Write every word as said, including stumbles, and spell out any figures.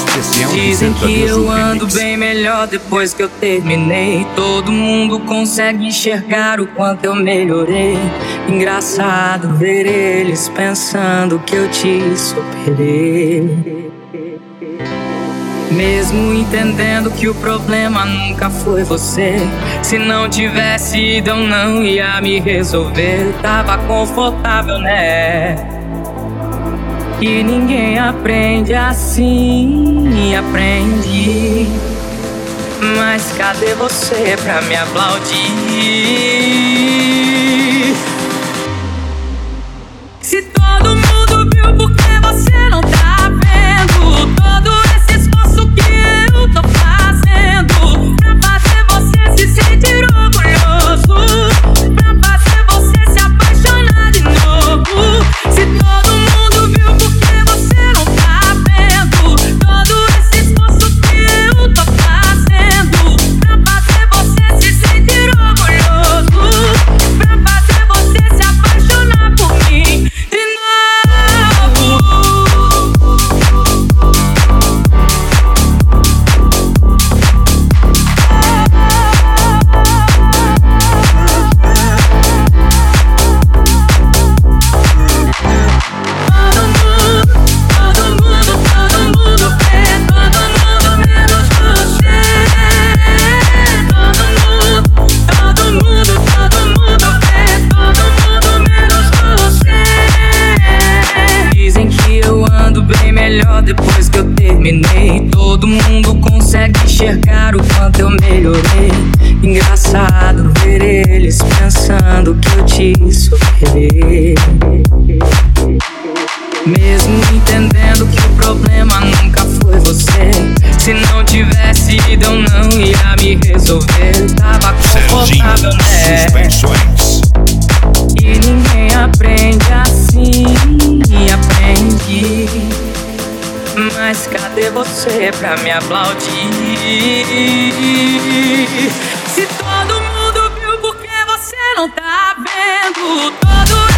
especial. Dizem que eu ando bem melhor depois que eu terminei. Todo mundo consegue enxergar o quanto eu melhorei. Engraçado ver eles pensando que eu te superei. Mesmo entendendo que o problema nunca foi você. Se não tivesse ido eu não ia me resolver. Tava confortável, né? E ninguém aprende assim, aprendi. Mas cadê você pra me aplaudir? Se todo mundo viu, por que você não tá vendo? Todo esse esforço que eu tô fazendo pra fazer você se sentir orgulhoso, pra fazer você se apaixonar de novo. Se todo mundo viu, por que você não tá vendo? Todo esse esforço que eu tô fazendo pra fazer você se sentir orgulhoso, pra fazer você se apaixonar por mim de novo. Todo mundo, todo mundo, todo mundo vê, todo mundo menos você. Todo mundo, todo mundo, todo mundo vê, todo mundo menos você. Dizem que eu ando bem melhor depois que eu terminei. Todo mundo consegue enxergar o quanto eu melhorei. Engraçado ver eles pensando que eu te superei. Mesmo entendendo que o problema nunca foi você. Se não tivesse ido eu não ia me resolver. Tava confortável, né? Suspensões. E ninguém aprende assim, aprendi. Mas cadê você pra me aplaudir? Se todo mundo viu, por que você não tá vendo? Todo